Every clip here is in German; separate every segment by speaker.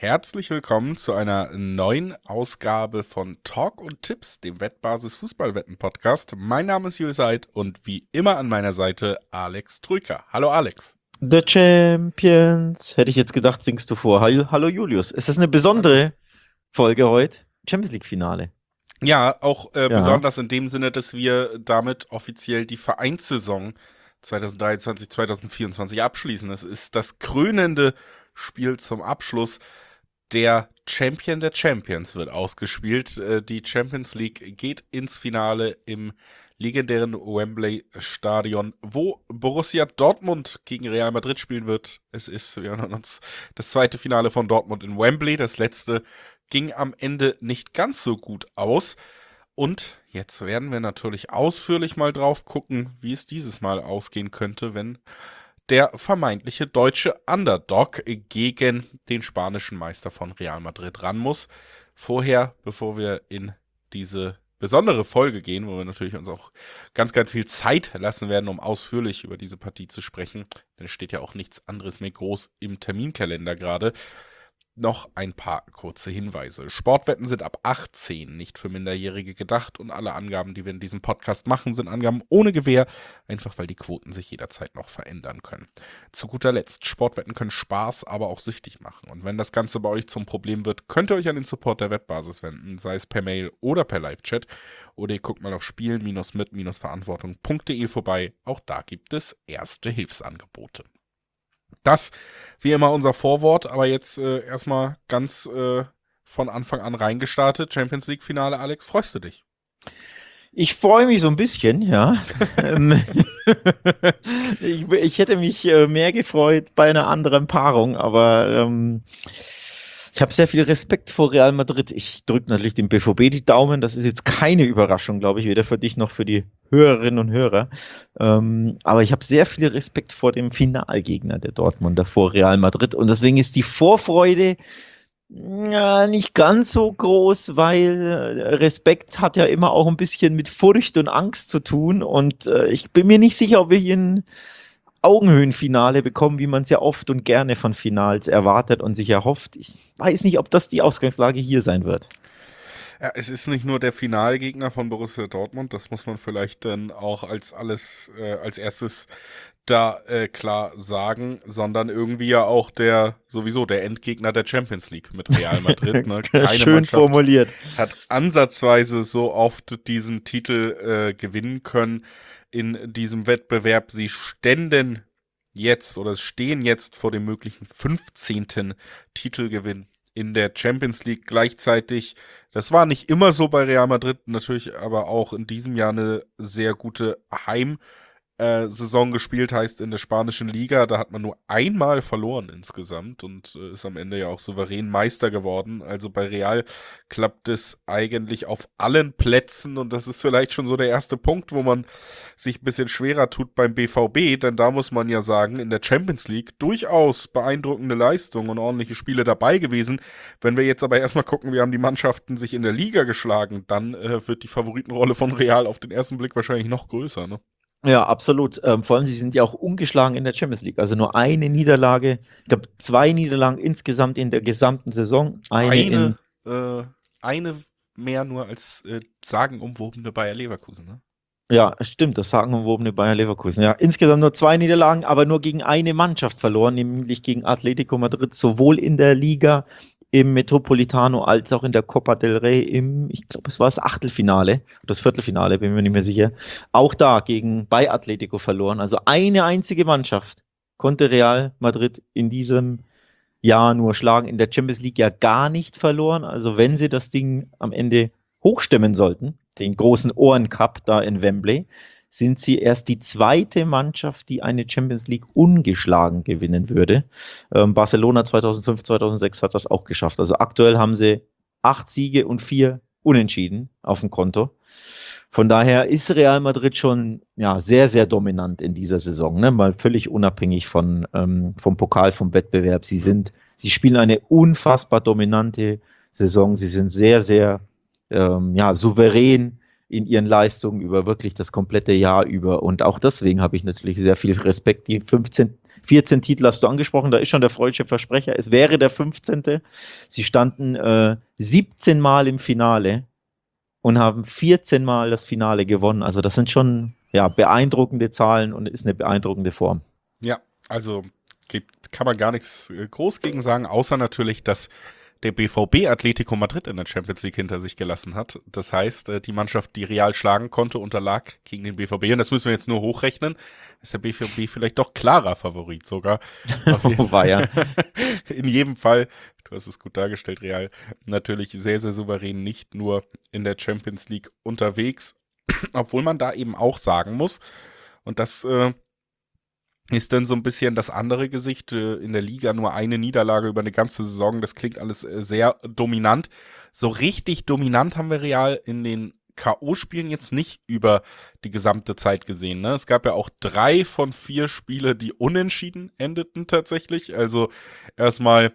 Speaker 1: herzlich willkommen zu einer neuen Ausgabe von Talk und Tipps, dem Wettbasis Fußballwetten Podcast. Mein Name ist Julius Eid und wie immer an meiner Seite Alex Trüker. Hallo Alex.
Speaker 2: The Champions. Hätte ich jetzt gedacht, singst du vor. Hallo Julius. Ist das eine
Speaker 1: Hallo.
Speaker 2: besondere Folge heute? Champions League Finale.
Speaker 1: Ja, auch
Speaker 2: Ja.
Speaker 1: besonders in dem Sinne, dass wir damit offiziell die Vereinssaison 2023, 2024 abschließen. Es ist das krönende Spiel zum Abschluss. Der Champion der Champions wird ausgespielt. Die Champions League geht ins Finale im legendären Wembley-Stadion, wo Borussia Dortmund gegen Real Madrid spielen wird. Wir erinnern uns, das zweite Finale von Dortmund in Wembley. Das letzte ging am Ende nicht ganz so gut aus. Und jetzt werden wir natürlich ausführlich mal drauf gucken, wie es dieses Mal ausgehen könnte, wenn der vermeintliche deutsche Underdog gegen den spanischen Meister von Real Madrid ran muss. Vorher, bevor wir in diese besondere Folge gehen, wo wir natürlich uns auch ganz, ganz viel Zeit lassen werden, um ausführlich über diese Partie zu sprechen, denn es steht ja auch nichts anderes mehr groß im Terminkalender gerade, noch ein paar kurze Hinweise. Sportwetten sind ab 18 nicht für Minderjährige gedacht und alle Angaben, die wir in diesem Podcast machen, sind Angaben ohne Gewähr, einfach weil die Quoten sich jederzeit noch verändern können. Zu guter Letzt, Sportwetten können Spaß, aber auch süchtig machen. Und wenn das Ganze bei euch zum Problem wird, könnt ihr euch an den Support der Wettbasis wenden, sei es per Mail oder per Live-Chat. Oder ihr guckt mal auf spielen-mit-verantwortung.de vorbei. Auch da gibt es erste Hilfsangebote. Das, wie immer, unser Vorwort, aber jetzt erstmal ganz von Anfang an reingestartet. Champions League Finale, Alex, freust du dich?
Speaker 2: Ich freue mich so ein bisschen, ja. Ähm, ich hätte mich mehr gefreut bei einer anderen Paarung, aber ich habe sehr viel Respekt vor Real Madrid. Ich drücke natürlich dem BVB die Daumen. Das ist jetzt keine Überraschung, glaube ich, weder für dich noch für die Hörerinnen und Hörer. Aber ich habe sehr viel Respekt vor dem Finalgegner der Dortmunder, vor Real Madrid. Und deswegen ist die Vorfreude ja, nicht ganz so groß, weil Respekt hat ja immer auch ein bisschen mit Furcht und Angst zu tun. Und ich bin mir nicht sicher, ob wir hier ein Augenhöhenfinale bekommen, wie man es ja oft und gerne von Finals erwartet und sich erhofft. Ich weiß nicht, ob das die Ausgangslage hier sein wird.
Speaker 1: Ja, es ist nicht nur der Finalgegner von Borussia Dortmund, das muss man vielleicht dann auch als erstes da klar sagen, sondern irgendwie ja auch der Endgegner der Champions League mit Real Madrid. Ne? Keine
Speaker 2: Schön
Speaker 1: Mannschaft
Speaker 2: formuliert.
Speaker 1: hat ansatzweise so oft diesen Titel gewinnen können in diesem Wettbewerb. Sie stehen jetzt vor dem möglichen 15. Titelgewinn in der Champions League gleichzeitig. Das war nicht immer so bei Real Madrid, natürlich aber auch in diesem Jahr eine sehr gute Saison gespielt, heißt in der spanischen Liga, da hat man nur einmal verloren insgesamt und ist am Ende ja auch souverän Meister geworden. Also bei Real klappt es eigentlich auf allen Plätzen und das ist vielleicht schon so der erste Punkt, wo man sich ein bisschen schwerer tut beim BVB, denn da muss man ja sagen, in der Champions League durchaus beeindruckende Leistung und ordentliche Spiele dabei gewesen. Wenn wir jetzt aber erstmal gucken, wie haben die Mannschaften sich in der Liga geschlagen, dann wird die Favoritenrolle von Real auf den ersten Blick wahrscheinlich noch größer, ne?
Speaker 2: Ja, absolut. Vor allem, sie sind ja auch ungeschlagen in der Champions League. Also nur eine Niederlage, ich glaube 2 Niederlagen insgesamt in der gesamten Saison. Eine
Speaker 1: Eine,
Speaker 2: in,
Speaker 1: eine mehr nur als sagenumwobene Bayer Leverkusen, ne?
Speaker 2: ja, stimmt, das sagenumwobene Bayer Leverkusen. Ja, insgesamt nur 2 Niederlagen, aber nur gegen eine Mannschaft verloren, nämlich gegen Atletico Madrid, sowohl in der Liga, im Metropolitano, als auch in der Copa del Rey ich glaube, es war das Achtelfinale, das Viertelfinale, bin mir nicht mehr sicher. Auch da bei Atletico verloren. Also eine einzige Mannschaft konnte Real Madrid in diesem Jahr nur schlagen, in der Champions League ja gar nicht verloren. Also wenn sie das Ding am Ende hochstemmen sollten, den großen Ohrencup da in Wembley, sind sie erst die zweite Mannschaft, die eine Champions League ungeschlagen gewinnen würde. Barcelona 2005, 2006 hat das auch geschafft. Also aktuell haben sie 8 Siege und 4 Unentschieden auf dem Konto. Von daher ist Real Madrid schon ja, sehr, sehr dominant in dieser Saison, ne? Mal völlig unabhängig vom Pokal, vom Wettbewerb. Sie spielen eine unfassbar dominante Saison. Sie sind sehr, sehr ja, souverän in ihren Leistungen über wirklich das komplette Jahr über. Und auch deswegen habe ich natürlich sehr viel Respekt. Die 14 Titel hast du angesprochen, da ist schon der freudsche Versprecher. Es wäre der 15. Sie standen 17 Mal im Finale und haben 14 Mal das Finale gewonnen. Also das sind schon beeindruckende Zahlen und ist eine beeindruckende Form.
Speaker 1: Ja, also kann man gar nichts groß gegen sagen, außer natürlich, dass der BVB Atletico Madrid in der Champions League hinter sich gelassen hat. Das heißt, die Mannschaft, die Real schlagen konnte, unterlag gegen den BVB. Und das müssen wir jetzt nur hochrechnen. Ist der BVB vielleicht doch klarer Favorit sogar.
Speaker 2: War ja.
Speaker 1: In jedem Fall, du hast es gut dargestellt, Real, natürlich sehr, sehr souverän, nicht nur in der Champions League unterwegs. Obwohl man da eben auch sagen muss, und das ist dann so ein bisschen das andere Gesicht, in der Liga nur eine Niederlage über eine ganze Saison, das klingt alles sehr dominant. So richtig dominant haben wir Real in den K.O.-Spielen jetzt nicht über die gesamte Zeit gesehen. Ne? Es gab ja auch 3 von 4 Spiele, die unentschieden endeten tatsächlich. Also erstmal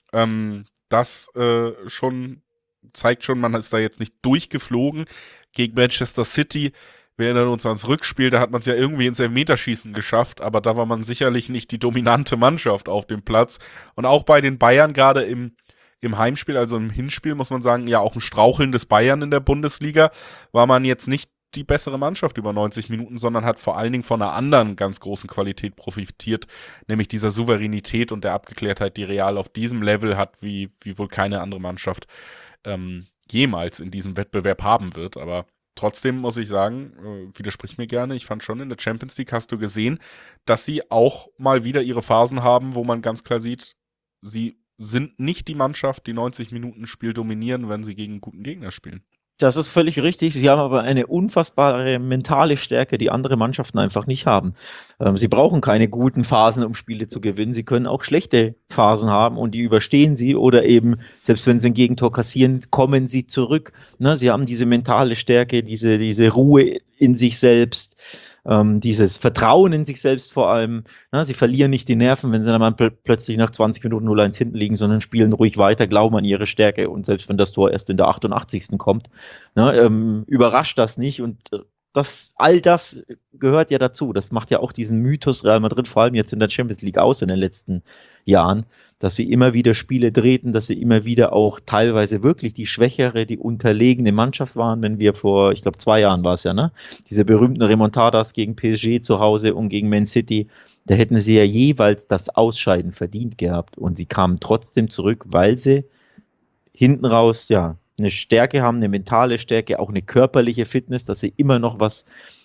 Speaker 1: das schon zeigt schon, man ist da jetzt nicht durchgeflogen gegen Manchester City. Wir erinnern uns ans Rückspiel, da hat man es ja irgendwie ins Elfmeterschießen geschafft, aber da war man sicherlich nicht die dominante Mannschaft auf dem Platz. Und auch bei den Bayern, gerade im Heimspiel, also im Hinspiel, muss man sagen, ja auch ein strauchelndes Bayern in der Bundesliga, war man jetzt nicht die bessere Mannschaft über 90 Minuten, sondern hat vor allen Dingen von einer anderen ganz großen Qualität profitiert, nämlich dieser Souveränität und der Abgeklärtheit, die Real auf diesem Level hat, wie wohl keine andere Mannschaft jemals in diesem Wettbewerb haben wird, aber trotzdem muss ich sagen, widersprich mir gerne, ich fand schon in der Champions League hast du gesehen, dass sie auch mal wieder ihre Phasen haben, wo man ganz klar sieht, sie sind nicht die Mannschaft, die 90 Minuten Spiel dominieren, wenn sie gegen einen guten Gegner spielen.
Speaker 2: Das ist völlig richtig. Sie haben aber eine unfassbare mentale Stärke, die andere Mannschaften einfach nicht haben. Sie brauchen keine guten Phasen, um Spiele zu gewinnen. Sie können auch schlechte Phasen haben und die überstehen sie oder eben, selbst wenn sie ein Gegentor kassieren, kommen sie zurück. Ne? Sie haben diese mentale Stärke, diese Ruhe in sich selbst, dieses Vertrauen in sich selbst vor allem. Na, sie verlieren nicht die Nerven, wenn sie dann mal plötzlich nach 20 Minuten 0-1 hinten liegen, sondern spielen ruhig weiter, glauben an ihre Stärke und selbst wenn das Tor erst in der 88. kommt, überrascht das nicht und all das gehört ja dazu. Das macht ja auch diesen Mythos Real Madrid, vor allem jetzt in der Champions League aus in den letzten Jahren, dass sie immer wieder Spiele drehten, dass sie immer wieder auch teilweise wirklich die schwächere, die unterlegene Mannschaft waren, wenn wir vor, ich glaube 2 Jahren war es ja, ne? Diese berühmten Remontadas gegen PSG zu Hause und gegen Man City, da hätten sie ja jeweils das Ausscheiden verdient gehabt und sie kamen trotzdem zurück, weil sie hinten raus, eine Stärke haben, eine mentale Stärke, auch eine körperliche Fitness, dass sie immer noch was,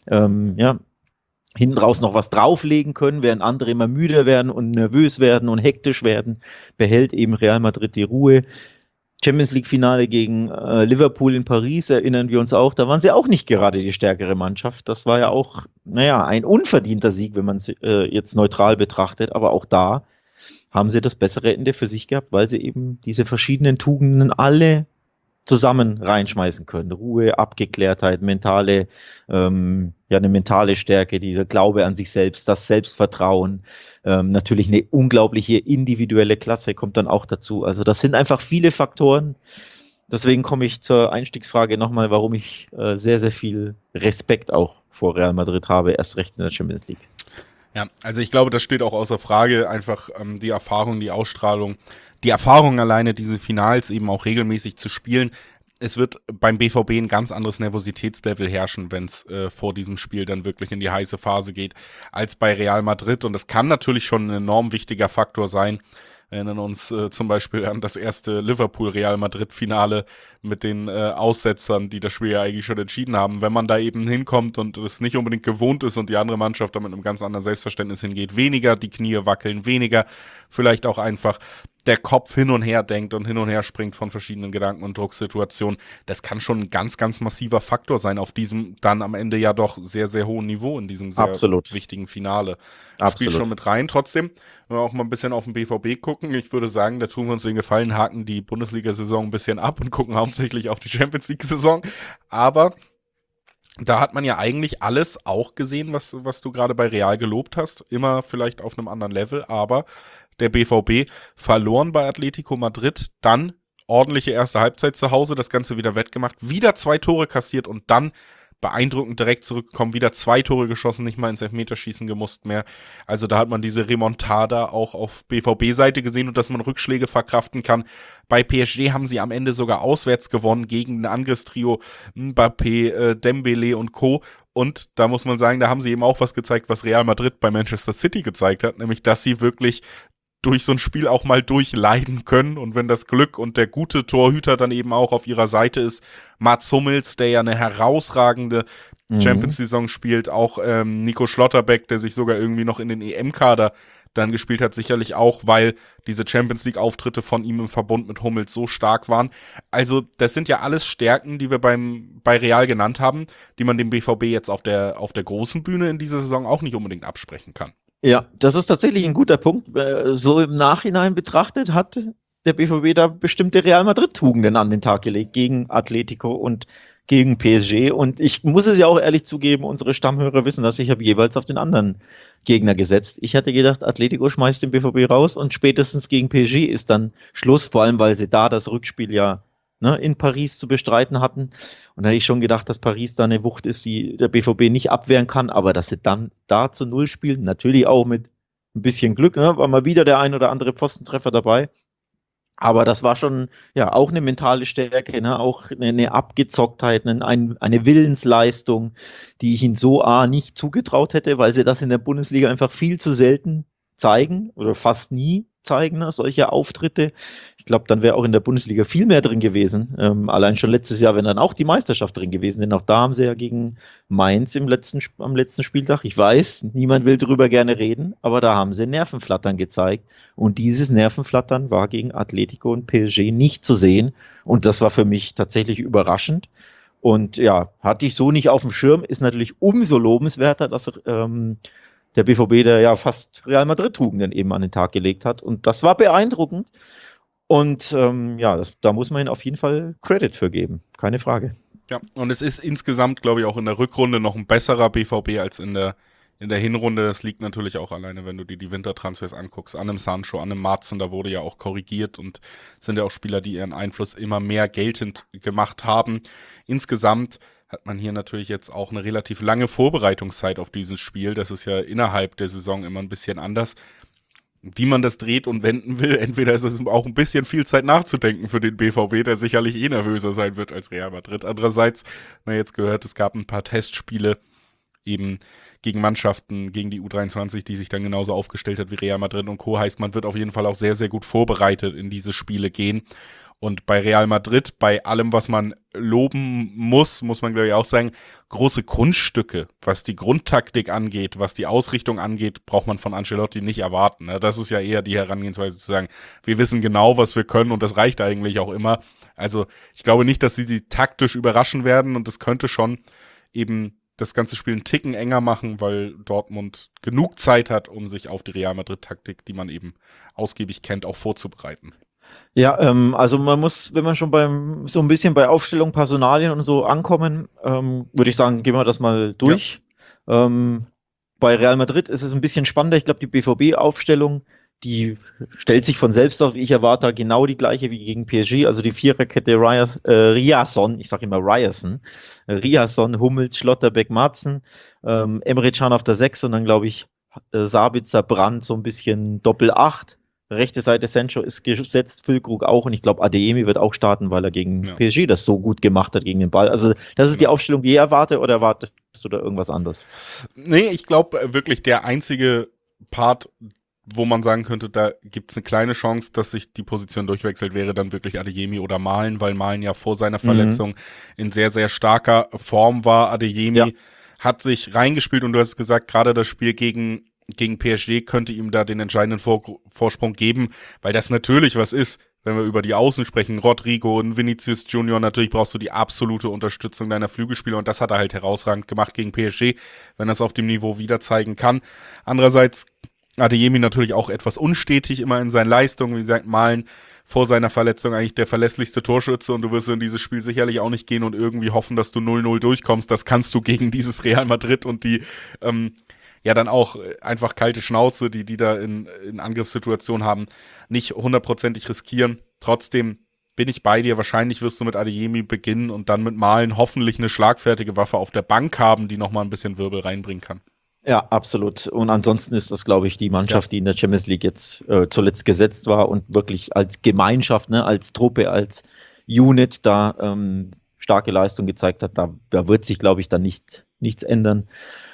Speaker 2: hinten raus noch was drauflegen können, während andere immer müde werden und nervös werden und hektisch werden, behält eben Real Madrid die Ruhe. Champions League Finale gegen Liverpool in Paris, erinnern wir uns auch, da waren sie auch nicht gerade die stärkere Mannschaft. Das war ja auch, ein unverdienter Sieg, wenn man es jetzt neutral betrachtet, aber auch da haben sie das bessere Ende für sich gehabt, weil sie eben diese verschiedenen Tugenden alle zusammen reinschmeißen können. Ruhe, Abgeklärtheit, eine mentale Stärke, dieser Glaube an sich selbst, das Selbstvertrauen, natürlich eine unglaubliche individuelle Klasse kommt dann auch dazu. Also das sind einfach viele Faktoren. Deswegen komme ich zur Einstiegsfrage nochmal, warum ich sehr, sehr viel Respekt auch vor Real Madrid habe, erst recht in der Champions League.
Speaker 1: Ja, also ich glaube, das steht auch außer Frage, einfach die Erfahrung, die Ausstrahlung, die Erfahrung alleine, diese Finals eben auch regelmäßig zu spielen. Es wird beim BVB ein ganz anderes Nervositätslevel herrschen, wenn es vor diesem Spiel dann wirklich in die heiße Phase geht, als bei Real Madrid. Und das kann natürlich schon ein enorm wichtiger Faktor sein. Wir erinnern uns zum Beispiel an das erste Liverpool-Real Madrid-Finale mit den Aussetzern, die das Spiel ja eigentlich schon entschieden haben. Wenn man da eben hinkommt und es nicht unbedingt gewohnt ist und die andere Mannschaft da mit einem ganz anderen Selbstverständnis hingeht, weniger die Knie wackeln, weniger vielleicht auch einfach der Kopf hin und her denkt und hin und her springt von verschiedenen Gedanken und Drucksituationen. Das kann schon ein ganz, ganz massiver Faktor sein auf diesem dann am Ende ja doch sehr, sehr hohen Niveau in diesem sehr wichtigen Finale. Spielt schon mit rein. Trotzdem, wenn wir auch mal ein bisschen auf den BVB gucken, ich würde sagen, da tun wir uns den Gefallen, haken die Bundesliga-Saison ein bisschen ab und gucken hauptsächlich auf die Champions-League-Saison. Aber da hat man ja eigentlich alles auch gesehen, was du gerade bei Real gelobt hast. Immer vielleicht auf einem anderen Level, aber der BVB verloren bei Atletico Madrid, dann ordentliche erste Halbzeit zu Hause, das Ganze wieder wettgemacht, wieder 2 Tore kassiert und dann beeindruckend direkt zurückgekommen, wieder 2 Tore geschossen, nicht mal ins Elfmeterschießen gemusst mehr. Also da hat man diese Remontada auch auf BVB-Seite gesehen und dass man Rückschläge verkraften kann. Bei PSG haben sie am Ende sogar auswärts gewonnen gegen ein Angriffstrio Mbappé, Dembele und Co. Und da muss man sagen, da haben sie eben auch was gezeigt, was Real Madrid bei Manchester City gezeigt hat, nämlich dass sie wirklich durch so ein Spiel auch mal durchleiden können und wenn das Glück und der gute Torhüter dann eben auch auf ihrer Seite ist, Mats Hummels, der ja eine herausragende Champions-Saison spielt, auch Nico Schlotterbeck, der sich sogar irgendwie noch in den EM-Kader dann gespielt hat, sicherlich auch, weil diese Champions-League-Auftritte von ihm im Verbund mit Hummels so stark waren. Also das sind ja alles Stärken, die wir bei Real genannt haben, die man dem BVB jetzt auf der großen Bühne in dieser Saison auch nicht unbedingt absprechen kann.
Speaker 2: Ja, das ist tatsächlich ein guter Punkt. So im Nachhinein betrachtet hat der BVB da bestimmte Real Madrid-Tugenden an den Tag gelegt gegen Atletico und gegen PSG. Und ich muss es ja auch ehrlich zugeben, unsere Stammhörer wissen das, ich habe jeweils auf den anderen Gegner gesetzt. Ich hatte gedacht, Atletico schmeißt den BVB raus und spätestens gegen PSG ist dann Schluss, vor allem weil sie da das Rückspiel ja in Paris zu bestreiten hatten. Und da hätte ich schon gedacht, dass Paris da eine Wucht ist, die der BVB nicht abwehren kann, aber dass sie dann da zu 0 spielen, natürlich auch mit ein bisschen Glück, war mal wieder der ein oder andere Pfostentreffer dabei. Aber das war schon, ja, auch eine mentale Stärke, auch eine Abgezocktheit, eine Willensleistung, die ich ihnen so nicht zugetraut hätte, weil sie das in der Bundesliga einfach viel zu selten zeigen oder fast nie zeigen, solche Auftritte. Ich glaube, dann wäre auch in der Bundesliga viel mehr drin gewesen. Allein schon letztes Jahr, wenn dann auch die Meisterschaft drin gewesen, denn auch da haben sie ja gegen Mainz am letzten Spieltag, ich weiß, niemand will drüber gerne reden, aber da haben sie Nervenflattern gezeigt und dieses Nervenflattern war gegen Atletico und PSG nicht zu sehen und das war für mich tatsächlich überraschend. Und ja, hatte ich so nicht auf dem Schirm, ist natürlich umso lobenswerter, dass der BVB, der ja fast Real Madrid-Tugenden eben an den Tag gelegt hat. Und das war beeindruckend. Und da muss man ihnen auf jeden Fall Credit für geben. Keine Frage.
Speaker 1: Ja, und es ist insgesamt, glaube ich, auch in der Rückrunde noch ein besserer BVB als in der Hinrunde. Das liegt natürlich auch alleine, wenn du dir die Wintertransfers anguckst, an einem Sancho, an einem Marzen, da wurde ja auch korrigiert und sind ja auch Spieler, die ihren Einfluss immer mehr geltend gemacht haben. Insgesamt hat man hier natürlich jetzt auch eine relativ lange Vorbereitungszeit auf dieses Spiel. Das ist ja innerhalb der Saison immer ein bisschen anders. Wie man das dreht und wenden will, entweder ist es auch ein bisschen viel Zeit nachzudenken für den BVB, der sicherlich nervöser sein wird als Real Madrid. Andererseits, man jetzt gehört, es gab ein paar Testspiele eben gegen Mannschaften, gegen die U23, die sich dann genauso aufgestellt hat wie Real Madrid und Co. Heißt, man wird auf jeden Fall auch sehr, sehr gut vorbereitet in diese Spiele gehen. Und bei Real Madrid, bei allem, was man loben muss man, glaube ich, auch sagen, große Kunststücke, was die Grundtaktik angeht, was die Ausrichtung angeht, braucht man von Ancelotti nicht erwarten. Ne? Das ist ja eher die Herangehensweise zu sagen, wir wissen genau, was wir können und das reicht eigentlich auch immer. Also ich glaube nicht, dass sie die taktisch überraschen werden und das könnte schon eben das ganze Spiel einen Ticken enger machen, weil Dortmund genug Zeit hat, um sich auf die Real Madrid-Taktik, die man eben ausgiebig kennt, auch vorzubereiten.
Speaker 2: Ja, also man muss, wenn man schon so ein bisschen bei Aufstellung, Personalien und so ankommen, würde ich sagen, gehen wir das mal durch. Ja. Bei Real Madrid ist es ein bisschen spannender. Ich glaube, die BVB-Aufstellung, die stellt sich von selbst auf. Ich erwarte genau die gleiche wie gegen PSG. Also die Viererkette Riasson, ich sage immer Riasson, Hummels, Schlotterbeck, Marzen, Emre Can auf der 6 und dann glaube ich Sabitzer, Brandt so ein bisschen Doppel-8. Rechte Seite Sancho ist gesetzt, Füllkrug auch und ich glaube Adeyemi wird auch starten, weil er gegen PSG das so gut gemacht hat gegen den Ball. Also das ist die Aufstellung, die ich erwarte, oder erwartest du da irgendwas anderes?
Speaker 1: Nee, ich glaube wirklich der einzige Part, wo man sagen könnte, da gibt es eine kleine Chance, dass sich die Position durchwechselt, wäre dann wirklich Adeyemi oder Malen, weil Malen ja vor seiner Verletzung in sehr, sehr starker Form war. Adeyemi hat sich reingespielt und du hast gesagt, gerade das Spiel gegen PSG könnte ihm da den entscheidenden Vorsprung geben, weil das natürlich was ist, wenn wir über die Außen sprechen, Rodrigo und Vinicius Junior, natürlich brauchst du die absolute Unterstützung deiner Flügelspieler und das hat er halt herausragend gemacht gegen PSG, wenn er es auf dem Niveau wieder zeigen kann. Andererseits Adeyemi natürlich auch etwas unstetig immer in seinen Leistungen, wie gesagt, Malen vor seiner Verletzung eigentlich der verlässlichste Torschütze und du wirst in dieses Spiel sicherlich auch nicht gehen und irgendwie hoffen, dass du 0-0 durchkommst. Das kannst du gegen dieses Real Madrid und die dann auch einfach kalte Schnauze, die da in Angriffssituationen haben, nicht hundertprozentig riskieren. Trotzdem bin ich bei dir. Wahrscheinlich wirst du mit Adeyemi beginnen und dann mit Malen hoffentlich eine schlagfertige Waffe auf der Bank haben, die nochmal ein bisschen Wirbel reinbringen kann.
Speaker 2: Ja, absolut. Und ansonsten ist das, glaube ich, die Mannschaft, die in der Champions League jetzt zuletzt gesetzt war und wirklich als Gemeinschaft, ne, als Truppe, als Unit da starke Leistung gezeigt hat. Da wird sich, glaube ich, dann nichts ändern.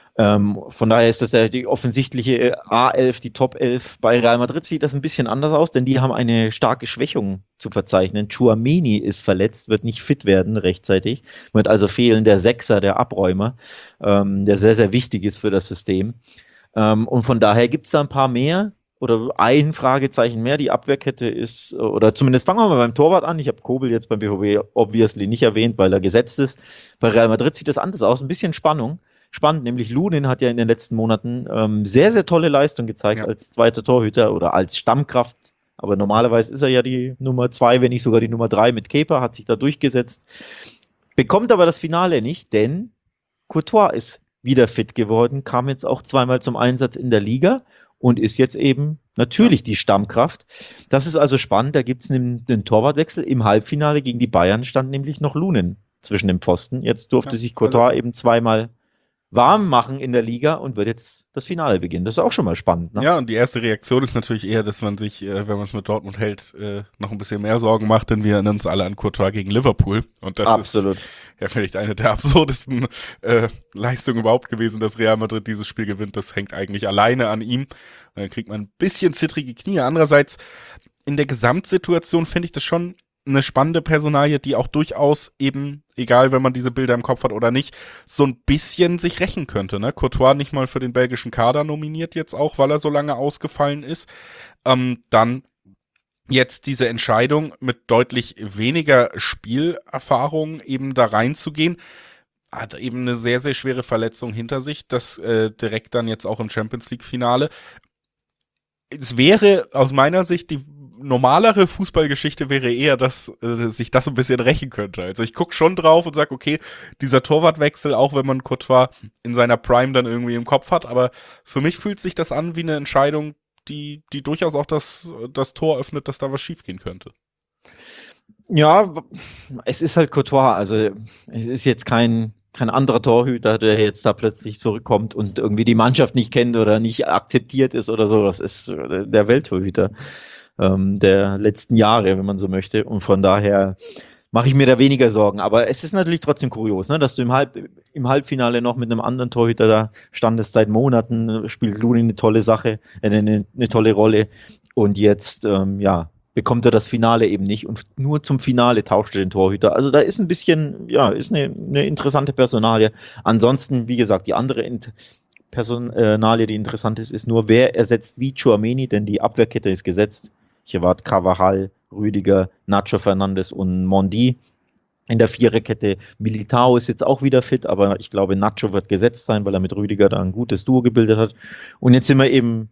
Speaker 2: Von daher ist das ja die offensichtliche A11, die Top 11. Bei Real Madrid sieht das ein bisschen anders aus, denn die haben eine starke Schwächung zu verzeichnen. Tchouaméni ist verletzt, wird nicht fit werden rechtzeitig, wird also fehlen der Sechser, der Abräumer, der sehr, sehr wichtig ist für das System. Und von daher gibt es da ein paar mehr oder ein Fragezeichen mehr. Die Abwehrkette ist, oder zumindest fangen wir mal beim Torwart an. Ich habe Kobel jetzt beim BVB obviously nicht erwähnt, weil er gesetzt ist. Bei Real Madrid sieht das anders aus, ein bisschen Spannend, nämlich Lunin hat ja in den letzten Monaten sehr, sehr tolle Leistung gezeigt als zweiter Torhüter oder als Stammkraft. Aber normalerweise ist er ja die Nummer 2, wenn nicht sogar die Nummer 3 mit Kepa, hat sich da durchgesetzt. Bekommt aber das Finale nicht, denn Courtois ist wieder fit geworden, kam jetzt auch zweimal zum Einsatz in der Liga und ist jetzt eben natürlich die Stammkraft. Das ist also spannend, da gibt es einen Torwartwechsel. Im Halbfinale gegen die Bayern stand nämlich noch Lunin zwischen dem Pfosten. Jetzt durfte sich Courtois eben zweimal warm machen in der Liga und wird jetzt das Finale beginnen. Das ist auch schon mal spannend. Ne?
Speaker 1: Ja, und die erste Reaktion ist natürlich eher, dass man sich, wenn man es mit Dortmund hält, noch ein bisschen mehr Sorgen macht, denn wir erinnern uns alle an Courtois gegen Liverpool. Und das ist ja vielleicht eine der absurdesten Leistungen überhaupt gewesen, dass Real Madrid dieses Spiel gewinnt. Das hängt eigentlich alleine an ihm. Und dann kriegt man ein bisschen zittrige Knie. Andererseits, in der Gesamtsituation finde ich das schon eine spannende Personalie, die auch durchaus eben, egal wenn man diese Bilder im Kopf hat oder nicht, so ein bisschen sich rächen könnte. Ne? Courtois nicht mal für den belgischen Kader nominiert jetzt auch, weil er so lange ausgefallen ist. Dann jetzt diese Entscheidung mit deutlich weniger Spielerfahrung eben da reinzugehen, hat eben eine sehr, sehr schwere Verletzung hinter sich, das direkt dann jetzt auch im Champions-League-Finale. Es wäre aus meiner Sicht die normalere Fußballgeschichte wäre eher, dass sich das ein bisschen rächen könnte. Also ich gucke schon drauf und sage, okay, dieser Torwartwechsel, auch wenn man Courtois in seiner Prime dann irgendwie im Kopf hat, aber für mich fühlt sich das an wie eine Entscheidung, die durchaus auch das Tor öffnet, dass da was schiefgehen könnte.
Speaker 2: Ja, es ist halt Courtois, also es ist jetzt kein anderer Torhüter, der jetzt da plötzlich zurückkommt und irgendwie die Mannschaft nicht kennt oder nicht akzeptiert ist oder so. Das ist der Welttorhüter der letzten Jahre, wenn man so möchte. Und von daher mache ich mir da weniger Sorgen. Aber es ist natürlich trotzdem kurios, ne, dass du im Halbfinale noch mit einem anderen Torhüter da standest seit Monaten, spielt Lunin eine tolle Sache, eine tolle Rolle. Und jetzt, bekommt er das Finale eben nicht und nur zum Finale tauscht er den Torhüter. Also da ist ein bisschen, ist eine interessante Personalie. Ansonsten, wie gesagt, die andere Personalie, die interessant ist, ist nur, wer ersetzt wie Tchouaméni, denn die Abwehrkette ist gesetzt. Ich erwarte Carvajal, Rüdiger, Nacho Fernandes und Mondi. In der Viererkette Militao ist jetzt auch wieder fit, aber ich glaube, Nacho wird gesetzt sein, weil er mit Rüdiger da ein gutes Duo gebildet hat. Und jetzt sind wir eben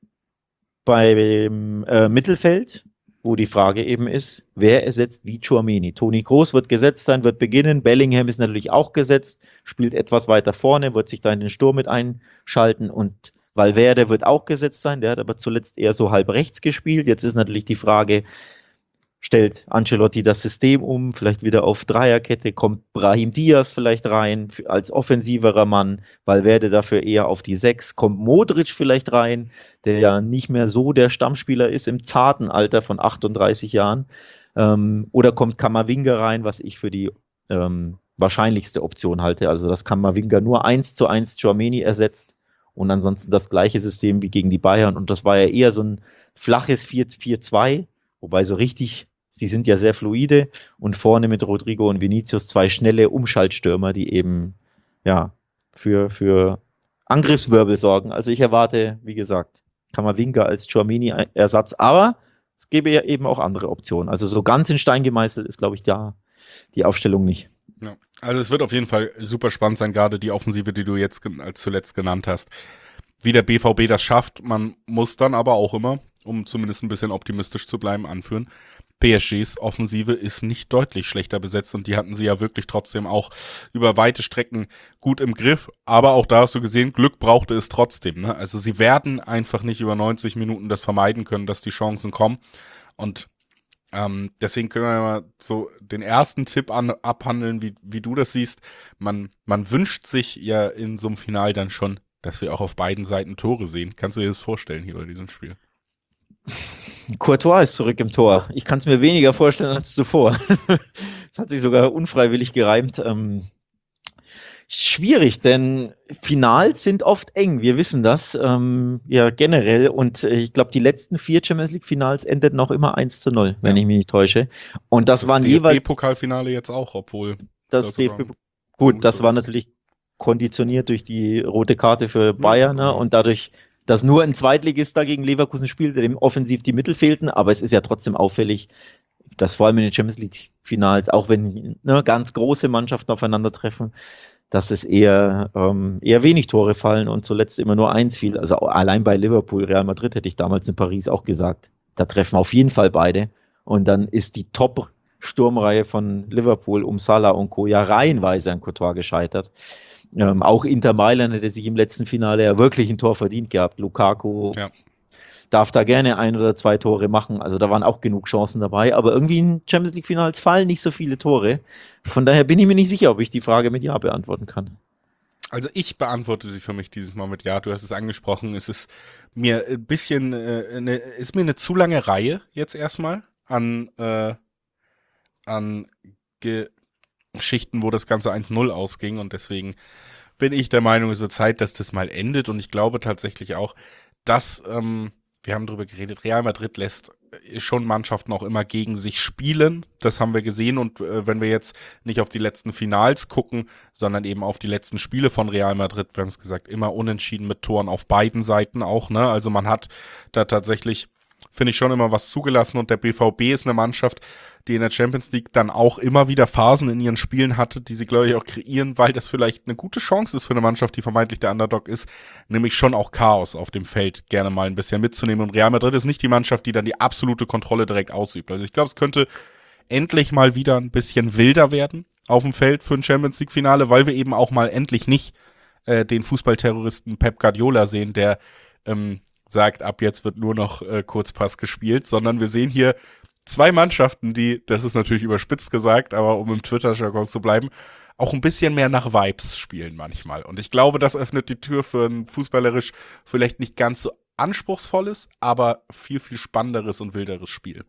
Speaker 2: beim Mittelfeld, wo die Frage eben ist, wer ersetzt wie Tchouaméni? Toni Kroos wird gesetzt sein, wird beginnen. Bellingham ist natürlich auch gesetzt, spielt etwas weiter vorne, wird sich da in den Sturm mit einschalten und Valverde wird auch gesetzt sein, der hat aber zuletzt eher so halb rechts gespielt. Jetzt ist natürlich die Frage, stellt Ancelotti das System um, vielleicht wieder auf Dreierkette, kommt Brahim Diaz vielleicht rein als offensiverer Mann, Valverde dafür eher auf die 6, kommt Modric vielleicht rein, der ja nicht mehr so der Stammspieler ist im zarten Alter von 38 Jahren, oder kommt Camavinga rein, was ich für die wahrscheinlichste Option halte, also dass Camavinga nur 1:1 Tchouaméni ersetzt und ansonsten das gleiche System wie gegen die Bayern und das war ja eher so ein flaches 4-4-2, wobei so richtig, sie sind ja sehr fluide und vorne mit Rodrigo und Vinicius 2 schnelle Umschaltstürmer, die eben für Angriffswirbel sorgen. Also ich erwarte, wie gesagt, Camavinga als Tchouaméni-Ersatz, aber es gäbe ja eben auch andere Optionen. Also so ganz in Stein gemeißelt ist, glaube ich, da die Aufstellung nicht.
Speaker 1: Ja. Also es wird auf jeden Fall super spannend sein, gerade die Offensive, die du jetzt als zuletzt genannt hast. Wie der BVB das schafft, man muss dann aber auch immer, um zumindest ein bisschen optimistisch zu bleiben, anführen, PSGs Offensive ist nicht deutlich schlechter besetzt und die hatten sie ja wirklich trotzdem auch über weite Strecken gut im Griff, aber auch da hast du gesehen, Glück brauchte es trotzdem, ne? Also sie werden einfach nicht über 90 Minuten das vermeiden können, dass die Chancen kommen und Deswegen können wir ja mal so den ersten Tipp abhandeln, wie du das siehst. Man wünscht sich ja in so einem Final dann schon, dass wir auch auf beiden Seiten Tore sehen. Kannst du dir das vorstellen hier bei diesem Spiel?
Speaker 2: Courtois ist zurück im Tor. Ich kann es mir weniger vorstellen als zuvor. Das hat sich sogar unfreiwillig gereimt. Schwierig, denn Finals sind oft eng. Wir wissen das ja generell. Und ich glaube, die letzten 4 Champions League Finals endeten auch immer 1:0, wenn ich mich nicht täusche. Und das waren jeweils
Speaker 1: DFB-Pokalfinale jetzt auch, obwohl
Speaker 2: das DFB. Gut, das war natürlich konditioniert durch die rote Karte für Bayern, ne? Und dadurch, dass nur ein Zweitligist dagegen Leverkusen spielte, dem offensiv die Mittel fehlten. Aber es ist ja trotzdem auffällig, dass vor allem in den Champions League Finals, auch wenn ganz große Mannschaften aufeinandertreffen, dass es eher wenig Tore fallen und zuletzt immer nur 1 fiel. Also allein bei Liverpool, Real Madrid hätte ich damals in Paris auch gesagt, da treffen auf jeden Fall beide. Und dann ist die Top-Sturmreihe von Liverpool um Salah und Co. ja reihenweise an Courtois gescheitert. Auch Inter Mailand hätte sich im letzten Finale ja wirklich ein Tor verdient gehabt. Lukaku darf da gerne 1 oder 2 Tore machen. Also da waren auch genug Chancen dabei. Aber irgendwie in Champions League Finals fallen nicht so viele Tore. Von daher bin ich mir nicht sicher, ob ich die Frage mit Ja beantworten kann.
Speaker 1: Also ich beantworte sie für mich dieses Mal mit Ja. Du hast es angesprochen. Es ist mir ein bisschen, ist mir eine zu lange Reihe jetzt erstmal an Geschichten, wo das Ganze 1:0 ausging. Und deswegen bin ich der Meinung, es wird Zeit, dass das mal endet. Und ich glaube tatsächlich auch, dass wir haben darüber geredet, Real Madrid lässt schon Mannschaften auch immer gegen sich spielen. Das haben wir gesehen. Und wenn wir jetzt nicht auf die letzten Finals gucken, sondern eben auf die letzten Spiele von Real Madrid, wir haben es gesagt, immer unentschieden mit Toren auf beiden Seiten auch, ne? Also man hat da tatsächlich, finde ich, schon immer was zugelassen. Und der BVB ist eine Mannschaft, die in der Champions League dann auch immer wieder Phasen in ihren Spielen hatte, die sie, glaube ich, auch kreieren, weil das vielleicht eine gute Chance ist für eine Mannschaft, die vermeintlich der Underdog ist, nämlich schon auch Chaos auf dem Feld gerne mal ein bisschen mitzunehmen. Und Real Madrid ist nicht die Mannschaft, die dann die absolute Kontrolle direkt ausübt. Also ich glaube, es könnte endlich mal wieder ein bisschen wilder werden auf dem Feld für ein Champions League Finale, weil wir eben auch mal endlich nicht den Fußballterroristen Pep Guardiola sehen, der sagt, ab jetzt wird nur noch Kurzpass gespielt, sondern wir sehen hier 2 Mannschaften, die, das ist natürlich überspitzt gesagt, aber um im Twitter-Jargon zu bleiben, auch ein bisschen mehr nach Vibes spielen manchmal. Und ich glaube, das öffnet die Tür für ein fußballerisch vielleicht nicht ganz so anspruchsvolles, aber viel, viel spannenderes und wilderes Spiel.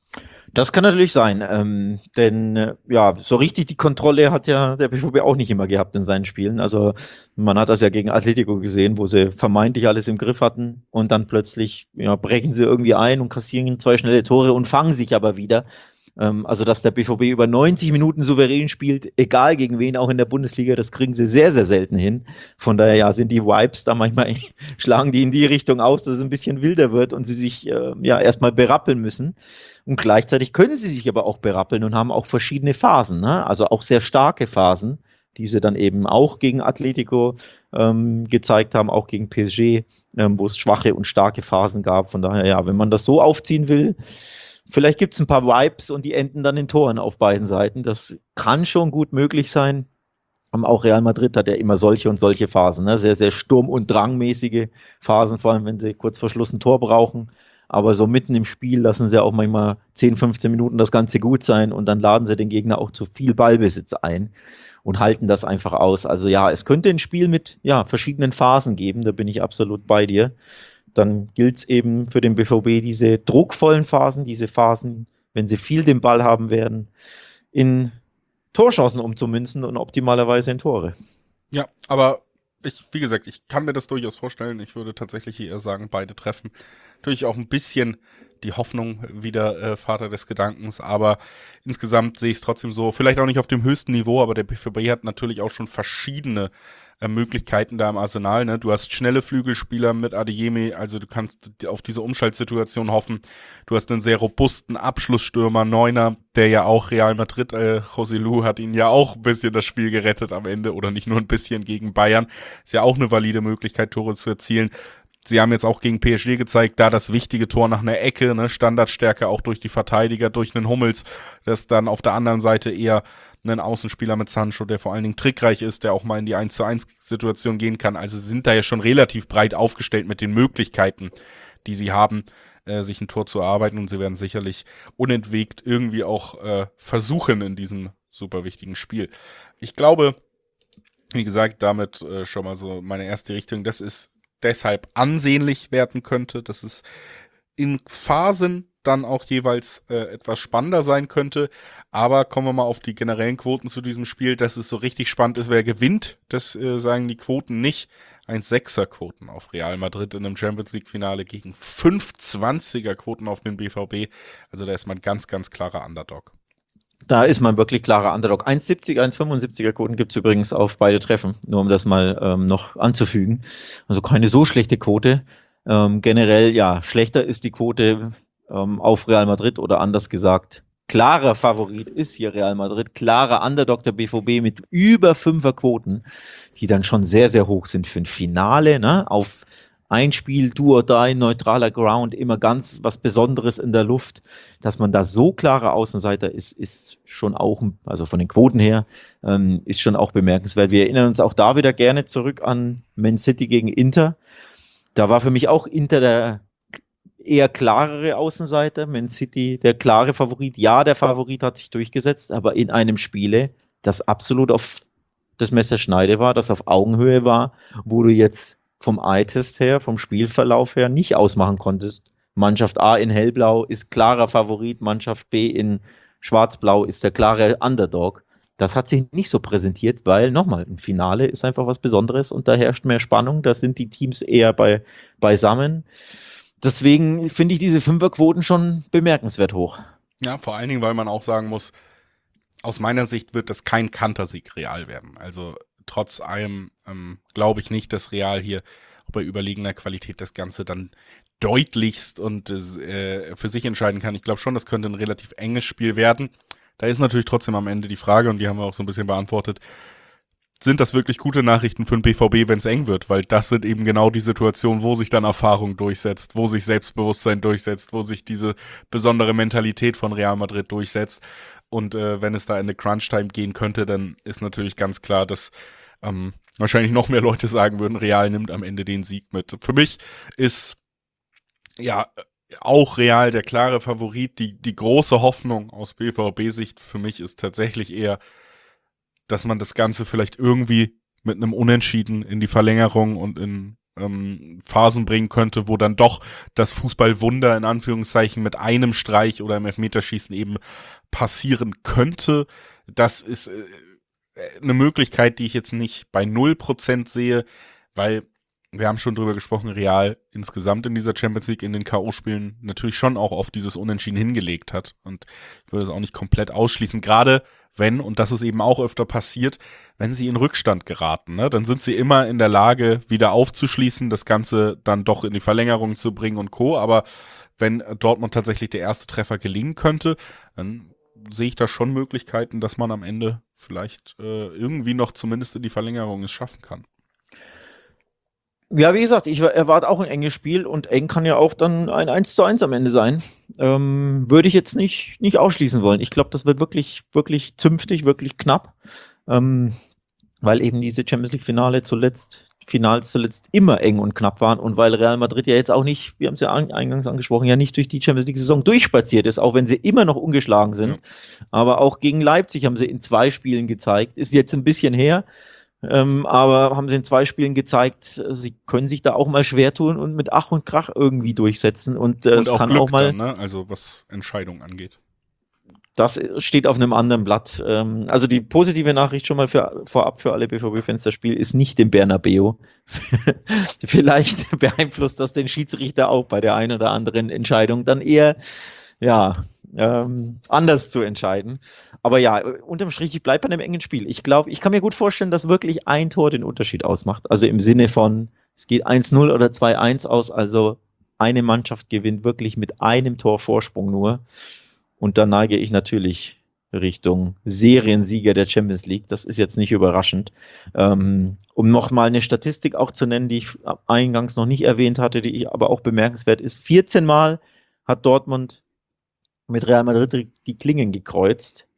Speaker 2: Das kann natürlich sein, denn so richtig die Kontrolle hat ja der BVB auch nicht immer gehabt in seinen Spielen. Also man hat das ja gegen Atletico gesehen, wo sie vermeintlich alles im Griff hatten und dann plötzlich brechen sie irgendwie ein und kassieren 2 schnelle Tore und fangen sich aber wieder. Also dass der BVB über 90 Minuten souverän spielt, egal gegen wen, auch in der Bundesliga, das kriegen sie sehr, sehr selten hin. Von daher sind die Vibes da manchmal, schlagen die in die Richtung aus, dass es ein bisschen wilder wird und sie sich erstmal berappeln müssen. Und gleichzeitig können sie sich aber auch berappeln und haben auch verschiedene Phasen, ne? Also auch sehr starke Phasen, die sie dann eben auch gegen Atletico gezeigt haben, auch gegen PSG, wo es schwache und starke Phasen gab. Von daher, wenn man das so aufziehen will, vielleicht gibt es ein paar Vibes und die enden dann in Toren auf beiden Seiten. Das kann schon gut möglich sein. Auch Real Madrid hat ja immer solche und solche Phasen, ne? Sehr, sehr Sturm- und Drangmäßige Phasen, vor allem wenn sie kurz vor Schluss ein Tor brauchen. Aber so mitten im Spiel lassen sie auch manchmal 10, 15 Minuten das Ganze gut sein und dann laden sie den Gegner auch zu viel Ballbesitz ein und halten das einfach aus. Also es könnte ein Spiel mit verschiedenen Phasen geben, da bin ich absolut bei dir. Dann gilt es eben für den BVB diese druckvollen Phasen, diese Phasen, wenn sie viel den Ball haben werden, in Torchancen umzumünzen und optimalerweise in Tore.
Speaker 1: Ja, aber wie gesagt, ich kann mir das durchaus vorstellen. Ich würde tatsächlich eher sagen, beide treffen. Natürlich auch ein bisschen die Hoffnung wieder Vater des Gedankens, aber insgesamt sehe ich es trotzdem so, vielleicht auch nicht auf dem höchsten Niveau, aber der BVB hat natürlich auch schon verschiedene Möglichkeiten da im Arsenal, ne? Du hast schnelle Flügelspieler mit Adeyemi, also du kannst auf diese Umschaltsituation hoffen. Du hast einen sehr robusten Abschlussstürmer, Neuner, der ja auch Real Madrid, Joselu hat ihn ja auch ein bisschen das Spiel gerettet am Ende oder nicht nur ein bisschen gegen Bayern. Ist ja auch eine valide Möglichkeit, Tore zu erzielen. Sie haben jetzt auch gegen PSG gezeigt, da das wichtige Tor nach einer Ecke, ne, Standardstärke auch durch die Verteidiger, durch einen Hummels, das dann auf der anderen Seite eher einen Außenspieler mit Sancho, der vor allen Dingen trickreich ist, der auch mal in die 1:1-Situation gehen kann. Also sie sind da ja schon relativ breit aufgestellt mit den Möglichkeiten, die sie haben. sich ein Tor zu erarbeiten und sie werden sicherlich unentwegt irgendwie auch versuchen in diesem super wichtigen Spiel. Ich glaube, wie gesagt, damit schon mal so meine erste Richtung, dass es deshalb ansehnlich werden könnte, dass es in Phasen dann auch jeweils etwas spannender sein könnte. Aber kommen wir mal auf die generellen Quoten zu diesem Spiel, dass es so richtig spannend ist, wer gewinnt. Das sagen die Quoten nicht. 1,6er-Quoten auf Real Madrid in einem Champions-League-Finale gegen 5,20er-Quoten auf den BVB. Also da ist man ganz, ganz klarer Underdog.
Speaker 2: Da ist man wirklich klarer Underdog. 1,70er, 1,75er Quoten gibt es übrigens auf beide Treffen, nur um das mal noch anzufügen. Also keine so schlechte Quote. Generell, ja, schlechter ist die Quote auf Real Madrid oder anders gesagt, klarer Favorit ist hier Real Madrid, klarer Underdog der BVB mit über 5er Quoten, die dann schon sehr, sehr hoch sind für ein Finale, ne? Auf ein Spiel, do or die, neutraler Ground, immer ganz was Besonderes in der Luft, dass man da so klarer Außenseiter ist schon auch, also von den Quoten her, ist schon auch bemerkenswert. Wir erinnern uns auch da wieder gerne zurück an Man City gegen Inter. Da war für mich auch Inter der eher klarere Außenseiter, Man City der klare Favorit. Ja, der Favorit hat sich durchgesetzt, aber in einem Spiele, das absolut auf das Messerschneide war, das auf Augenhöhe war, wo du jetzt vom Eye-Test her, vom Spielverlauf her nicht ausmachen konntest. Mannschaft A in hellblau ist klarer Favorit, Mannschaft B in schwarz-blau ist der klare Underdog. Das hat sich nicht so präsentiert, weil nochmal, ein Finale ist einfach was Besonderes und da herrscht mehr Spannung, da sind die Teams eher beisammen. Deswegen finde ich diese Fünferquoten schon bemerkenswert hoch.
Speaker 1: Ja, vor allen Dingen, weil man auch sagen muss, aus meiner Sicht wird das kein Kantersieg Real werden. Also trotz allem glaube ich nicht, dass Real hier bei überlegener Qualität das Ganze dann deutlichst und für sich entscheiden kann. Ich glaube schon, das könnte ein relativ enges Spiel werden. Da ist natürlich trotzdem am Ende die Frage, und die haben wir auch so ein bisschen beantwortet, sind das wirklich gute Nachrichten für den BVB, wenn es eng wird? Weil das sind eben genau die Situationen, wo sich dann Erfahrung durchsetzt, wo sich Selbstbewusstsein durchsetzt, wo sich diese besondere Mentalität von Real Madrid durchsetzt. Und wenn es da in eine Crunch-Time gehen könnte, dann ist natürlich ganz klar, dass wahrscheinlich noch mehr Leute sagen würden, Real nimmt am Ende den Sieg mit. Für mich ist ja auch Real der klare Favorit. Die große Hoffnung aus BVB-Sicht für mich ist tatsächlich eher, dass man das Ganze vielleicht irgendwie mit einem Unentschieden in die Verlängerung und in Phasen bringen könnte, wo dann doch das Fußballwunder in Anführungszeichen mit einem Streich oder im Elfmeterschießen eben passieren könnte. Das ist eine Möglichkeit, die ich jetzt nicht bei 0% sehe, weil wir haben schon drüber gesprochen, Real insgesamt in dieser Champions League in den K.O.-Spielen natürlich schon auch auf dieses Unentschieden hingelegt hat. Und ich würde es auch nicht komplett ausschließen, gerade wenn, und das ist eben auch öfter passiert, wenn sie in Rückstand geraten, ne? Dann sind sie immer in der Lage, wieder aufzuschließen, das Ganze dann doch in die Verlängerung zu bringen und Co. Aber wenn Dortmund tatsächlich der erste Treffer gelingen könnte, dann sehe ich da schon Möglichkeiten, dass man am Ende vielleicht irgendwie noch zumindest in die Verlängerung es schaffen kann.
Speaker 2: Ja, wie gesagt, ich erwarte auch ein enges Spiel und eng kann ja auch dann ein 1:1 am Ende sein. Würde ich jetzt nicht ausschließen wollen. Ich glaube, das wird wirklich, wirklich zünftig, wirklich knapp, weil eben diese Champions League Finals zuletzt immer eng und knapp waren und weil Real Madrid ja jetzt auch nicht, wir haben es ja eingangs angesprochen, ja nicht durch die Champions League Saison durchspaziert ist, auch wenn sie immer noch ungeschlagen sind. Ja. Aber auch gegen Leipzig haben sie in 2 Spielen gezeigt, ist jetzt ein bisschen her, aber haben sie in 2 Spielen gezeigt, sie können sich da auch mal schwer tun und mit Ach und Krach irgendwie durchsetzen. Und es
Speaker 1: auch
Speaker 2: kann
Speaker 1: Glück
Speaker 2: auch mal.
Speaker 1: Dann, ne? Also was Entscheidungen angeht.
Speaker 2: Das steht auf einem anderen Blatt. Also die positive Nachricht schon mal vorab für alle BVB-Fans, das Spiel ist nicht im Bernabeu. Vielleicht beeinflusst das den Schiedsrichter auch bei der einen oder anderen Entscheidung dann eher, ja, anders zu entscheiden. Aber ja, unterm Strich, ich bleibe bei einem engen Spiel. Ich glaube, ich kann mir gut vorstellen, dass wirklich ein Tor den Unterschied ausmacht. Also im Sinne von, es geht 1:0 oder 2:1 aus, also eine Mannschaft gewinnt wirklich mit einem Tor Vorsprung nur. Und da neige ich natürlich Richtung Seriensieger der Champions League. Das ist jetzt nicht überraschend. Um nochmal eine Statistik auch zu nennen, die ich eingangs noch nicht erwähnt hatte, die ich aber auch bemerkenswert ist. 14 Mal hat Dortmund mit Real Madrid die Klingen gekreuzt.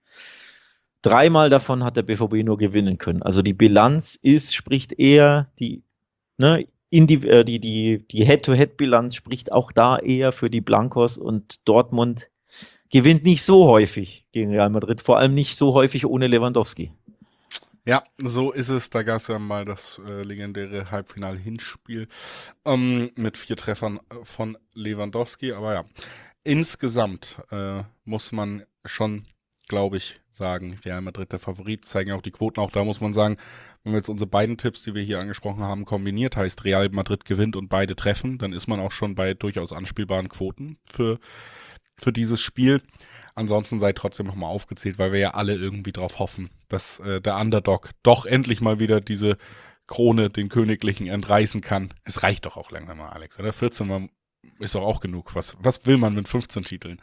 Speaker 2: 3 Mal davon hat der BVB nur gewinnen können. Also die Bilanz spricht eher die Head-to-Head-Bilanz spricht auch da eher für die Blancos und Dortmund gewinnt nicht so häufig gegen Real Madrid, vor allem nicht so häufig ohne Lewandowski.
Speaker 1: Ja, so ist es. Da gab es ja mal das legendäre Halbfinal-Hinspiel mit 4 Treffern von Lewandowski. Aber ja, insgesamt muss man schon, glaube ich, sagen, Real Madrid der Favorit, zeigen auch die Quoten. Auch da muss man sagen, wenn wir jetzt unsere beiden Tipps, die wir hier angesprochen haben, kombiniert, heißt Real Madrid gewinnt und beide treffen, dann ist man auch schon bei durchaus anspielbaren Quoten für dieses Spiel. Ansonsten sei trotzdem nochmal aufgezählt, weil wir ja alle irgendwie drauf hoffen, dass der Underdog doch endlich mal wieder diese Krone den Königlichen entreißen kann. Es reicht doch auch langsam mal, Alex, oder? 14 Mal ist doch auch genug. Was will man mit 15 Titeln?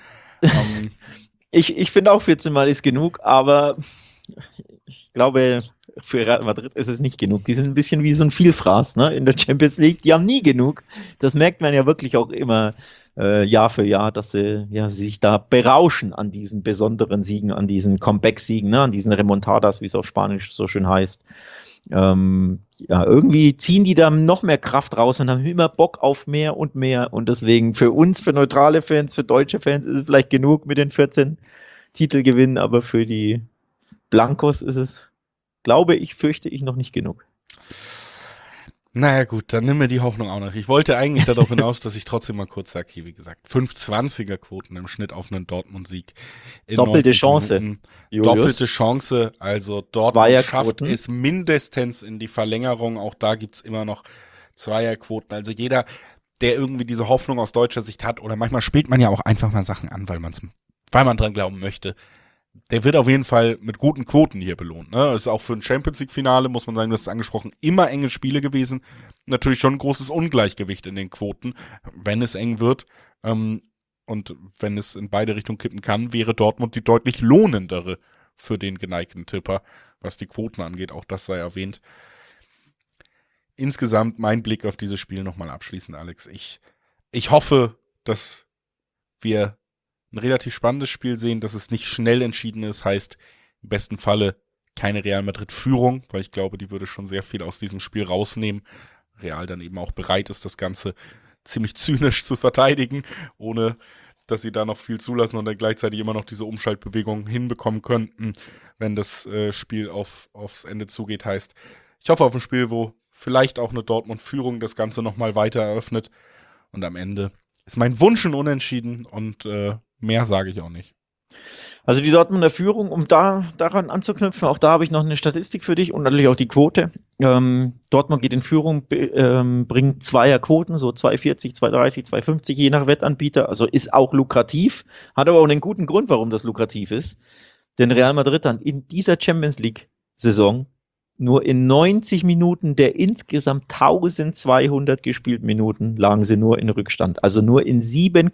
Speaker 2: Ich finde auch 14 Mal ist genug, aber ich glaube, für Real Madrid ist es nicht genug. Die sind ein bisschen wie so ein Vielfraß, ne, in der Champions League. Die haben nie genug. Das merkt man ja wirklich auch immer Jahr für Jahr, dass sie sich da berauschen an diesen besonderen Siegen, an diesen Comeback-Siegen, ne, an diesen Remontadas, wie es auf Spanisch so schön heißt. Irgendwie ziehen die da noch mehr Kraft raus und haben immer Bock auf mehr und mehr. Und deswegen für uns, für neutrale Fans, für deutsche Fans ist es vielleicht genug mit den 14 Titelgewinnen, aber für die Blancos ist es, fürchte ich, noch nicht genug.
Speaker 1: Naja gut, dann nimm mir die Hoffnung auch noch. Ich wollte eigentlich darauf hinaus, dass ich trotzdem mal kurz sage, hier wie gesagt, 5,20er Quoten im Schnitt auf einen Dortmund-Sieg.
Speaker 2: Doppelte Chance.
Speaker 1: Doppelte Chance, also Dortmund schafft es mindestens in die Verlängerung. Auch da gibt's immer noch Zweierquoten. Also jeder, der irgendwie diese Hoffnung aus deutscher Sicht hat, oder manchmal spielt man ja auch einfach mal Sachen an, weil man dran glauben möchte, der wird auf jeden Fall mit guten Quoten hier belohnt. Ne? Ist auch für ein Champions-League-Finale, muss man sagen, das ist angesprochen, immer enge Spiele gewesen. Natürlich schon ein großes Ungleichgewicht in den Quoten, wenn es eng wird. Und wenn es in beide Richtungen kippen kann, wäre Dortmund die deutlich lohnendere für den geneigten Tipper, was die Quoten angeht. Auch das sei erwähnt. Insgesamt mein Blick auf dieses Spiel nochmal abschließend, Alex. Ich hoffe, dass wir ein relativ spannendes Spiel sehen, dass es nicht schnell entschieden ist, heißt im besten Falle keine Real Madrid-Führung, weil ich glaube, die würde schon sehr viel aus diesem Spiel rausnehmen. Real dann eben auch bereit ist, das Ganze ziemlich zynisch zu verteidigen, ohne dass sie da noch viel zulassen und dann gleichzeitig immer noch diese Umschaltbewegung hinbekommen könnten, wenn das Spiel aufs Ende zugeht. Heißt, ich hoffe auf ein Spiel, wo vielleicht auch eine Dortmund-Führung das Ganze nochmal weiter eröffnet und am Ende ist mein Wunsch ein Unentschieden und mehr sage ich auch nicht.
Speaker 2: Also die Dortmunder Führung, um daran anzuknüpfen, auch da habe ich noch eine Statistik für dich und natürlich auch die Quote. Dortmund geht in Führung, bringt Zweierquoten, so 2,40, 2,30, 2,50, je nach Wettanbieter. Also ist auch lukrativ, hat aber auch einen guten Grund, warum das lukrativ ist. Denn Real Madrid dann in dieser Champions League-Saison nur in 90 Minuten der insgesamt 1200 gespielten Minuten lagen sie nur in Rückstand. Also nur in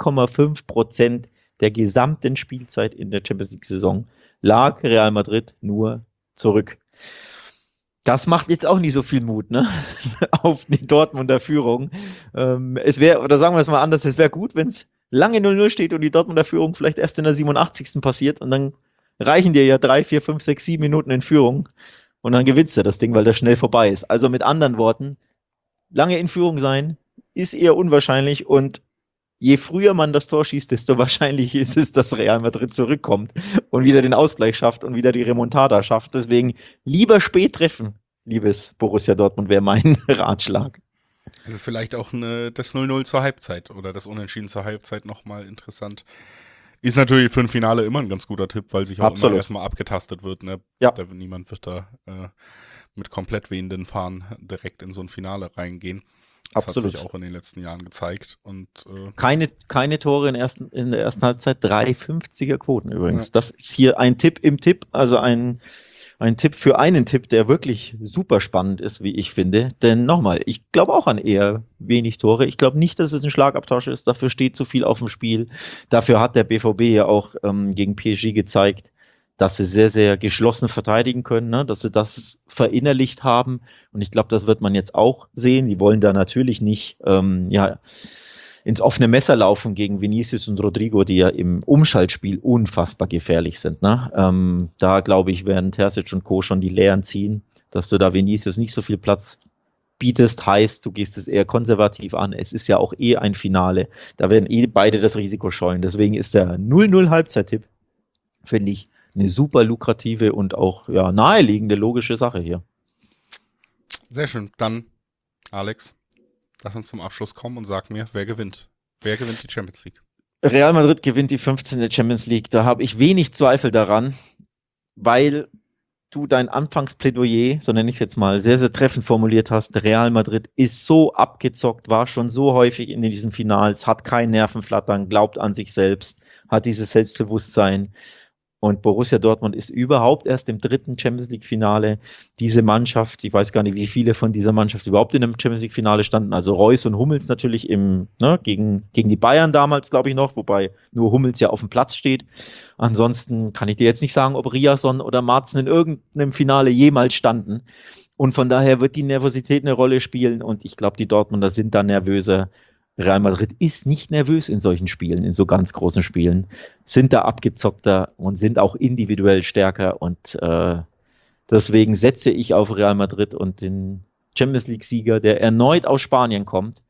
Speaker 2: 7,5% der gesamten Spielzeit in der Champions League-Saison lag Real Madrid nur zurück. Das macht jetzt auch nicht so viel Mut, ne? Auf die Dortmunder Führung. Es wäre, oder sagen wir es mal anders, es wäre gut, wenn es lange 0-0 steht und die Dortmunder Führung vielleicht erst in der 87. passiert und dann reichen dir ja 3, 4, 5, 6, 7 Minuten in Führung und dann gewinnst du das Ding, weil das schnell vorbei ist. Also mit anderen Worten, lange in Führung sein ist eher unwahrscheinlich und je früher man das Tor schießt, desto wahrscheinlich ist es, dass Real Madrid zurückkommt und wieder den Ausgleich schafft und wieder die Remontada schafft. Deswegen lieber spät treffen, liebes Borussia Dortmund, wäre mein Ratschlag.
Speaker 1: Also vielleicht auch das 0-0 zur Halbzeit oder das Unentschieden zur Halbzeit nochmal interessant. Ist natürlich für ein Finale immer ein ganz guter Tipp, weil sich auch immer erstmal abgetastet wird. Ne?
Speaker 2: Ja.
Speaker 1: Niemand wird da mit komplett wehenden Fahnen direkt in so ein Finale reingehen. Das
Speaker 2: Absolut.
Speaker 1: Hat sich auch in den letzten Jahren gezeigt. Und,
Speaker 2: keine Tore in der ersten Halbzeit, 3,50er Quoten übrigens. Ja. Das ist hier ein Tipp im Tipp, also ein Tipp für einen Tipp, der wirklich super spannend ist, wie ich finde. Denn nochmal, ich glaube auch an eher wenig Tore. Ich glaube nicht, dass es ein Schlagabtausch ist. Dafür steht zu viel auf dem Spiel. Dafür hat der BVB ja auch gegen PSG gezeigt, dass sie sehr, sehr geschlossen verteidigen können, ne? Dass sie das verinnerlicht haben. Und ich glaube, das wird man jetzt auch sehen. Die wollen da natürlich nicht ins offene Messer laufen gegen Vinicius und Rodrigo, die ja im Umschaltspiel unfassbar gefährlich sind. Ne? Da, glaube ich, werden Terzic und Co. schon die Lehren ziehen, dass du da Vinicius nicht so viel Platz bietest, heißt, du gehst es eher konservativ an. Es ist ja auch ein Finale. Da werden beide das Risiko scheuen. Deswegen ist der 0-0 Halbzeittipp, finde ich, eine super lukrative und auch naheliegende, logische Sache hier.
Speaker 1: Sehr schön. Dann, Alex, lass uns zum Abschluss kommen und sag mir, wer gewinnt? Wer gewinnt die Champions League?
Speaker 2: Real Madrid gewinnt die 15. Champions League. Da habe ich wenig Zweifel daran, weil du dein Anfangsplädoyer, so nenne ich es jetzt mal, sehr, sehr treffend formuliert hast. Real Madrid ist so abgezockt, war schon so häufig in diesen Finals, hat kein Nervenflattern, glaubt an sich selbst, hat dieses Selbstbewusstsein. Und Borussia Dortmund ist überhaupt erst im 3. Champions League-Finale. Diese Mannschaft, ich weiß gar nicht, wie viele von dieser Mannschaft überhaupt in einem Champions League-Finale standen. Also Reus und Hummels natürlich gegen die Bayern damals, glaube ich noch, wobei nur Hummels ja auf dem Platz steht. Ansonsten kann ich dir jetzt nicht sagen, ob Riasson oder Marzen in irgendeinem Finale jemals standen. Und von daher wird die Nervosität eine Rolle spielen. Und ich glaube, die Dortmunder sind da nervöser. Real Madrid ist nicht nervös in solchen Spielen, in so ganz großen Spielen, sind da abgezockter und sind auch individuell stärker und deswegen setze ich auf Real Madrid und den Champions League-Sieger, der erneut aus Spanien kommt.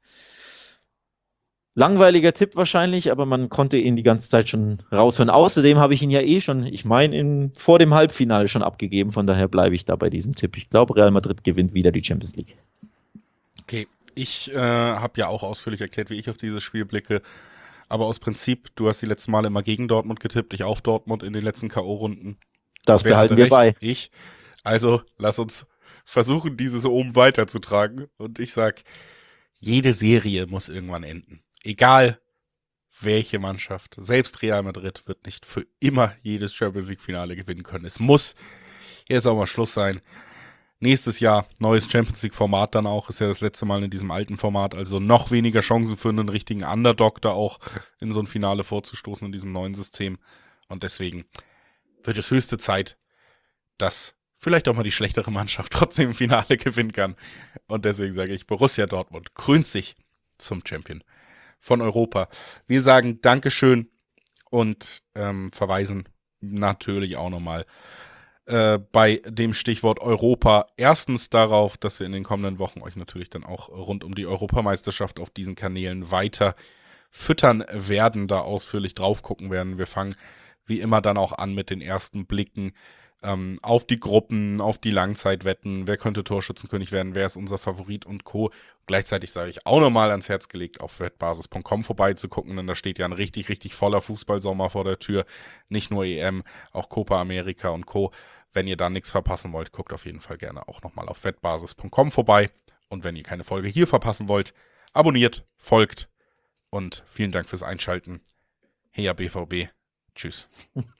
Speaker 2: Langweiliger Tipp wahrscheinlich, aber man konnte ihn die ganze Zeit schon raushören. Außerdem habe ich ihn ja schon, ich meine, vor dem Halbfinale schon abgegeben, von daher bleibe ich da bei diesem Tipp. Ich glaube, Real Madrid gewinnt wieder die Champions League.
Speaker 1: Okay, ich habe ja auch ausführlich erklärt, wie ich auf dieses Spiel blicke. Aber aus Prinzip, du hast die letzten Male immer gegen Dortmund getippt, ich auf Dortmund in den letzten K.O.-Runden.
Speaker 2: Das
Speaker 1: Wer
Speaker 2: behalten
Speaker 1: hatte
Speaker 2: wir
Speaker 1: recht?
Speaker 2: bei.
Speaker 1: Ich. Also lass uns versuchen, dieses oben weiterzutragen. Und ich sag, jede Serie muss irgendwann enden. Egal welche Mannschaft. Selbst Real Madrid wird nicht für immer jedes Champions League-Finale gewinnen können. Es muss jetzt auch mal Schluss sein. Nächstes Jahr neues Champions League-Format dann auch. Ist ja das letzte Mal in diesem alten Format. Also noch weniger Chancen für einen richtigen Underdog da auch in so ein Finale vorzustoßen in diesem neuen System. Und deswegen wird es höchste Zeit, dass vielleicht auch mal die schlechtere Mannschaft trotzdem im Finale gewinnen kann. Und deswegen sage ich, Borussia Dortmund krönt sich zum Champion von Europa. Wir sagen Dankeschön und verweisen natürlich auch nochmal bei dem Stichwort Europa erstens darauf, dass wir in den kommenden Wochen euch natürlich dann auch rund um die Europameisterschaft auf diesen Kanälen weiter füttern werden, da ausführlich drauf gucken werden. Wir fangen wie immer dann auch an mit den ersten Blicken auf die Gruppen, auf die Langzeitwetten, wer könnte Torschützenkönig werden, wer ist unser Favorit und Co. Gleichzeitig sage ich auch nochmal ans Herz gelegt, auf wettbasis.com vorbeizugucken, denn da steht ja ein richtig, richtig voller Fußballsommer vor der Tür. Nicht nur EM, auch Copa America und Co. Wenn ihr da nichts verpassen wollt, guckt auf jeden Fall gerne auch nochmal auf wettbasis.com vorbei. Und wenn ihr keine Folge hier verpassen wollt, abonniert, folgt und vielen Dank fürs Einschalten. Heya BVB. Tschüss.